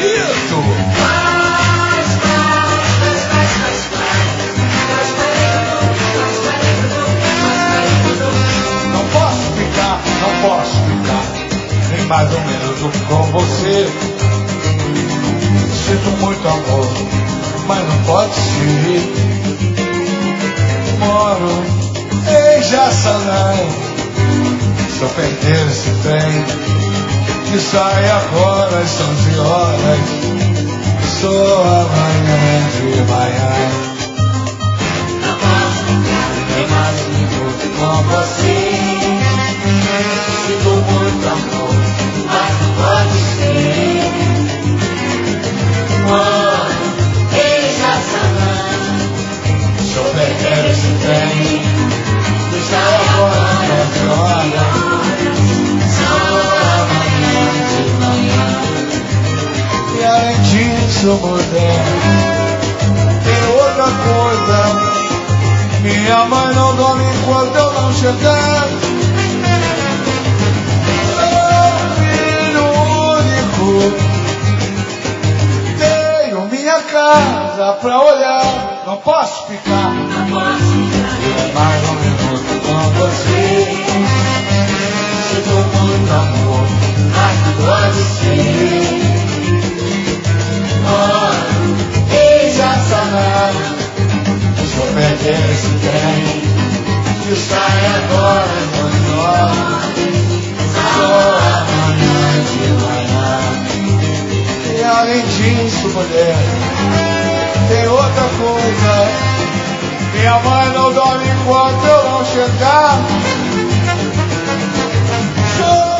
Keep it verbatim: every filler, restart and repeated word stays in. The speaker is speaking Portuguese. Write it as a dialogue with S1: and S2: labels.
S1: isso? Não posso ficar, não posso ficar, nem mais ou menos com você. Sinto muito amor, mas não pode ser. Moro em Jaçanã, se eu perder esse trem que sai agora às onze horas, só amanhã de manhã.
S2: Não posso ficar nem mais um minuto com você. Sinto muito amor, mas não pode ser. Moro em Jaçanã,
S1: Se eu perder esse trem que sai agora às onze horas,
S2: só amanhã de manhã.
S1: e além disso, mulher, tem outra coisa. Minha mãe não dorme enquanto eu não chegar. Sou filho único, tenho minha casa pra olhar. Não posso ficar
S2: Não posso ficar
S1: mais um minuto com você.
S2: sinto muito amor, mas não pode ser. Moro em Jaçanã,
S1: Se eu perder esse trem que sai agora às onze horas,
S2: só amanhã de manhã.
S1: e além disso, mulher, tem outra coisa. Minha mãe não dorme enquanto eu não chegar. Sou